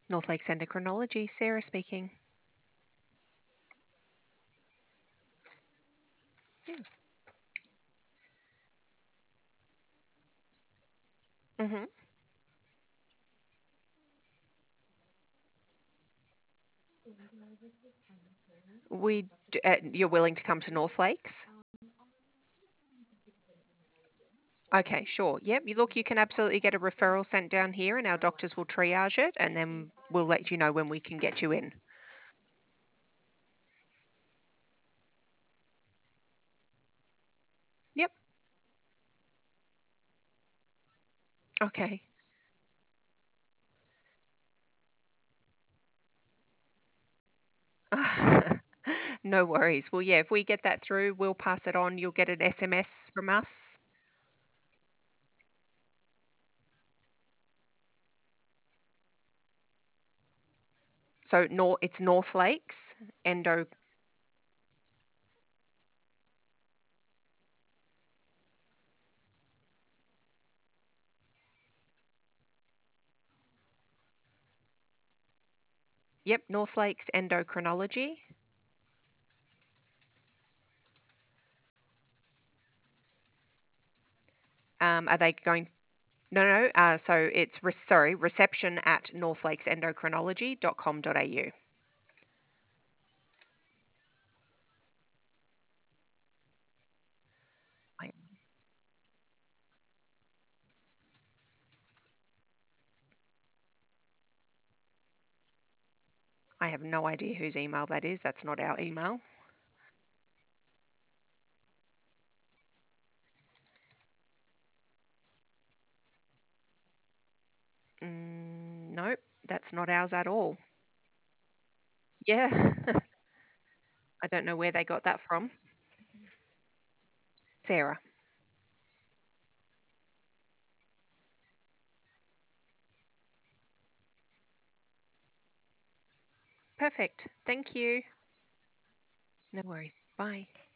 North Lakes Endocrinology, Sarah speaking. Yeah. hmm You're willing to come to North Lakes? Okay, sure. Yep. You can absolutely get a referral sent down here, and our doctors will triage it, and then we'll let you know when we can get you in. Yep. Okay. No worries. Well, yeah, if we get that through, we'll pass it on. You'll get an SMS from us. So, it's North Lakes Endo. Yep, North Lakes Endocrinology. Are they going? No, no. So it's reception at northlakesendocrinology.com.au. I, I have no idea whose email that is. That's not our email. Nope, that's not ours at all. Yeah, I don't know where they got that from. Sarah. Perfect. Thank you. No worries. Bye.